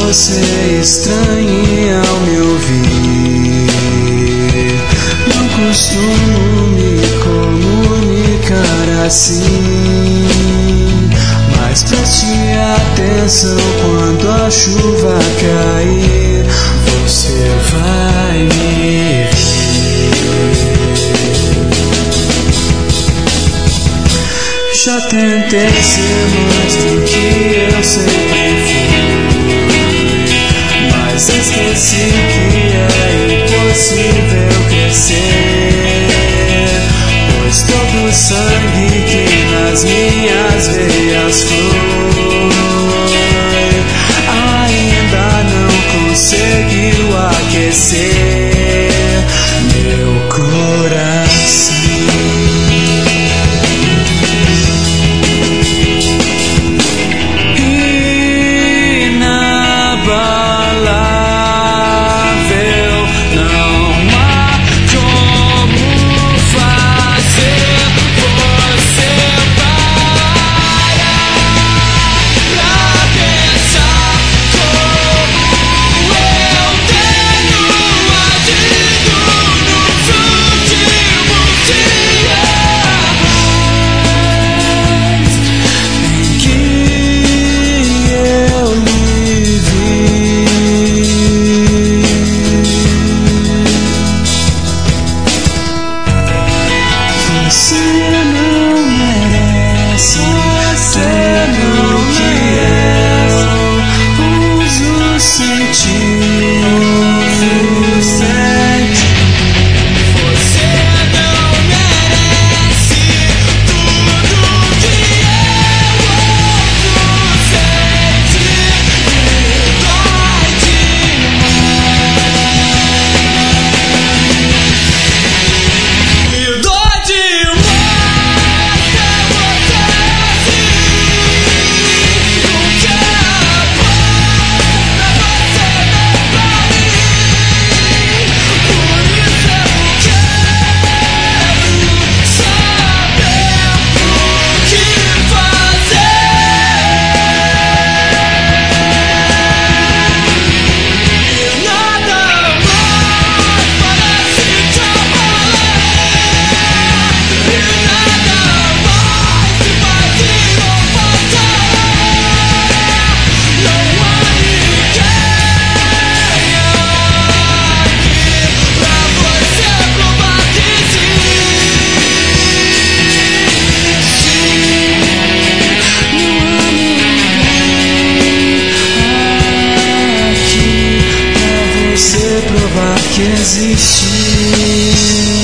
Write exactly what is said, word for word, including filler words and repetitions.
você estranhe ao me ouvir. Não costumo me comunicar assim, mas preste atenção quando a chuva cair, você vai me ver. Já tentei ser mais do que eu sempre fui, mas esqueci que é impossível crescer, pois todo o sangue que nas minhas veias flui ainda não conseguiu aquecer meu coração. Você não merece tudo que eu uso sentir. Você não merece tudo que eu uso sentir. Dói demais. Me dói demais. Provar que existe.